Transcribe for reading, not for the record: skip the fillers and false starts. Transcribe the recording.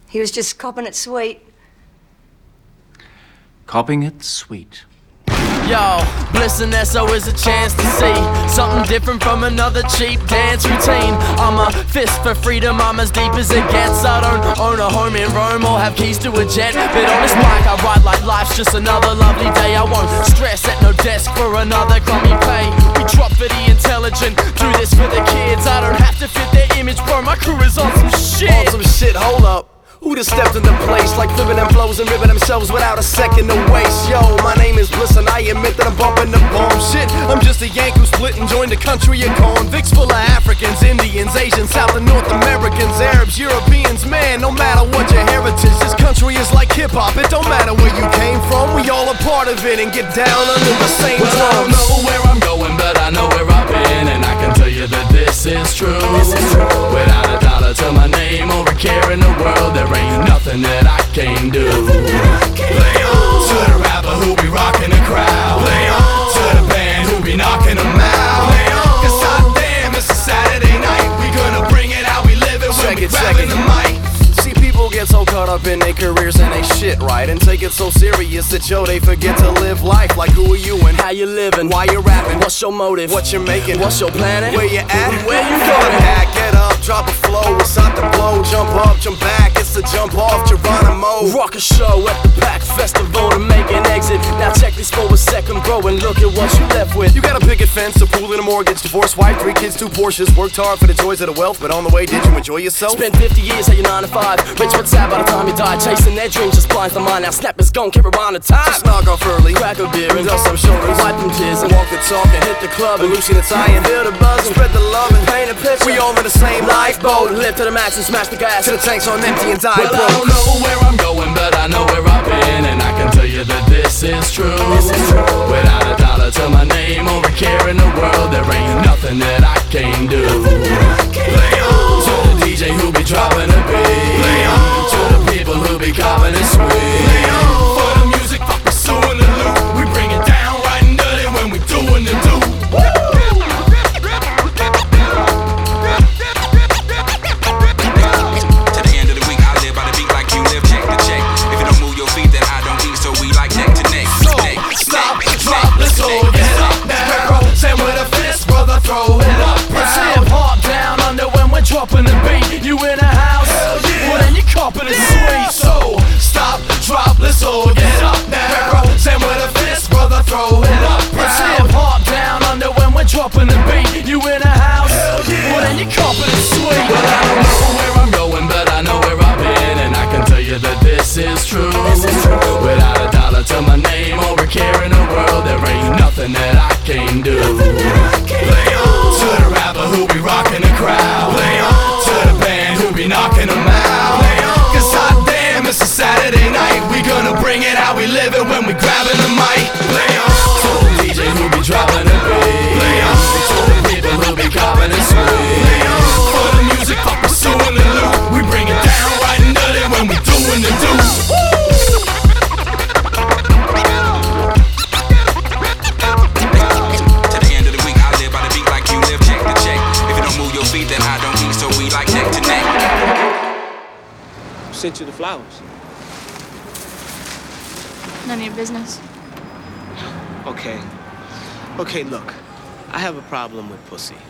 He was just copping it sweet. Copping it sweet. Yo, Bliss and Esso is a chance to see something different from another cheap dance routine. I'm a fist for freedom, I'm as deep as it gets. I don't own a home in Rome or have keys to a jet, but on this mic I write like life's just another lovely day. I won't stress at no desk for another crummy pay. We drop for the intelligent, do this for the kids. I don't have to fit their image, bro, my crew is on some shit. On some shit, hold up. Who just stepped into place like flipping them flows and ripping themselves without a second to waste? Yo, my name is Bliss and I admit that I'm bumping the bomb. Shit, I'm just a Yank who split and joined the country of convicts full of Africans, Indians, Asians, South and North Americans, Arabs, Europeans. Man, no matter what your heritage, this country is like hip-hop. It don't matter where you came from, we all a part of it and get down under the same drums. I don't know where I'm going, but I know where I've been, and I can tell you that this is true. Without a dollar to my name or a care in the world, there ain't nothing that I can't do. Play on to the rapper who be rocking the crowd. Play on to the band who be knocking them out. Play on, 'cause goddamn, it's a Saturday night. We gonna bring it how we live it when we grabbing the mic. See, people get so caught up in their careers and they shit right, and take it so serious that yo, they forget to live life. Like who are you and How you living? why you rapping? What's your motive? What you making? What's your planet? Where you at? Where you Go going? to back, get up, drop a flow, it's out the blow, jump up, jump back, it's a jump off, Geronimo. Rock a show at the Pack Festival to make an exit. Now check this for a second, bro, and look at what you left with. You got a picket fence, a pool and a mortgage, divorced wife, 3 kids, 2 Porsches. Worked hard for the joys of the wealth, but on the way, did you enjoy yourself? Spent 50 years at your 9 to 5, rich but sad by the time you die. Chasing their dreams just blinds the mind. Now snap is gone, keep around the time. Just knock off early, Crack a beer and dust some shoulders, wipe them tears and walk the talk and hit the club and loosen the tie and feel the buzz and spread the love and paint a picture. we all in the same lifeboat. Live to the max and smash the gas To the tanks on empty and die Well, I broke. don't know where I'm going, but I know where I've been, and I can tell you that this is true. Without a dollar to my name or a care in the world, there ain't nothing that I can't do. Play on To the DJ who be dropping a beat, Play on to the people who be copping it sweet. Play on for the music, for pursuing the loop. We bring it down right and dirty when we doing the do. To the end of the week, I live by the beat like you live check to check. If you don't move your feet, then I don't eat, so we like neck to neck. So Neck, stop, neck, drop, neck, let's all neck, get neck. up now. Say with a fist, brother, throw it up. Let's hip hop down under when we're dropping the beat. You in a house? yeah. Well then you copping it sweet. So stop, drop, let's all get up now. Say with a fist, brother, throw it up. Let's hip hop down under when we're dropping the beat. You in a house? yeah. Well then you copping it sweet. Well, I don't know where I'm going, but I know where I've been, and I can tell you that this is true. Without a dollar to my name or a care in the world, there ain't nothing that I can't do. Play on to the rapper who be rocking the crowd. Play on to the band who be knocking them out. Play on, 'cause goddamn, it's a Saturday night. We gonna bring it how we live it when we grabbing the mic. Play on To the DJ who be dropping a beat, Play on to the people who be copping it sweet. Play on for the music, for pursuing the loop. We bring it down right and dirty when we doing the do. To the end of the week, I live by the beat like you live check to check. If you don't move your feet, then I don't eat, so we like neck to neck. Who sent you the flowers? None of your business. Okay. Okay, look. I have a problem with pussy.